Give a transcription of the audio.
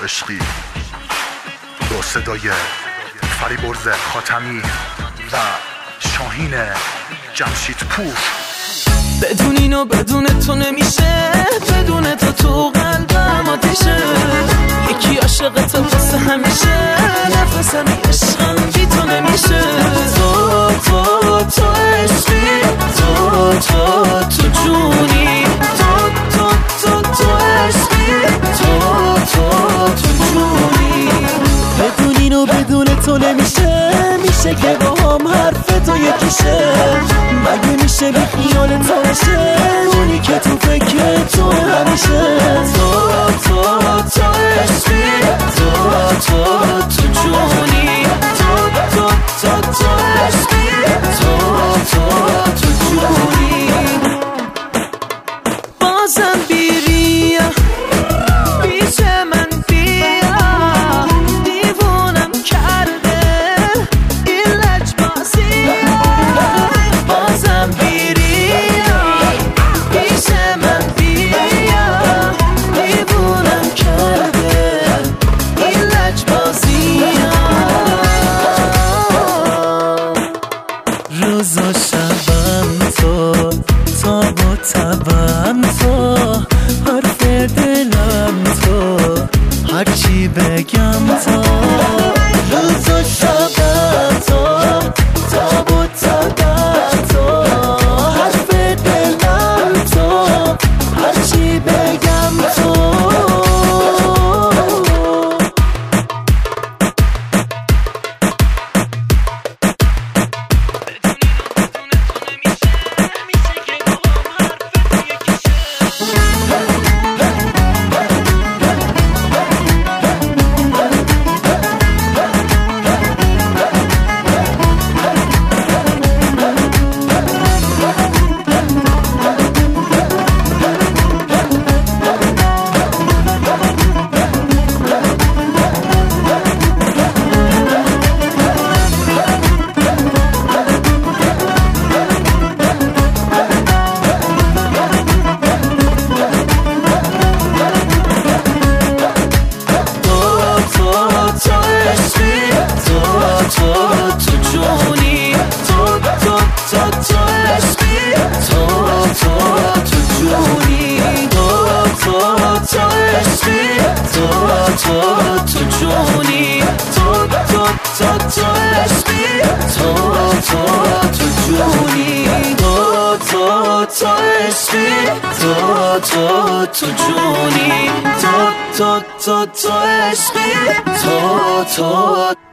عشقی با صدای فریبرز خاتمی و شاهین جمشیدپور. بدون اینو بدون تو نمیشه، بدون تو قلبم آتیشه. یکی عاشق تو واسه همیشه، نفسم عشقم بی تو نمیشه. تو عشقی، تو جونی، تو عشقی، تو جونی. بدون اینو بدون تو نمیشه، میشه که با هم حرف تو یکیشه. مگه میشه بی خیال تو نشه، اونی که تو فکر تو همیشه. تو عشقی، تو جونی، تو عشقی، تو جونی. بازم بیریا پیش من بیا، دیوونم کرده این لجبازی. بازم بیریا پیش من بیا، دیوونم کرده این لجبازی. روز و شبم تو، تاب و تبم تو، حرف دلم تو، هرچی بگم تو. روز و شبم تو، تاب و تبم تو، حرف دلم تو، هرچی بگم تو. تو عشقی، تو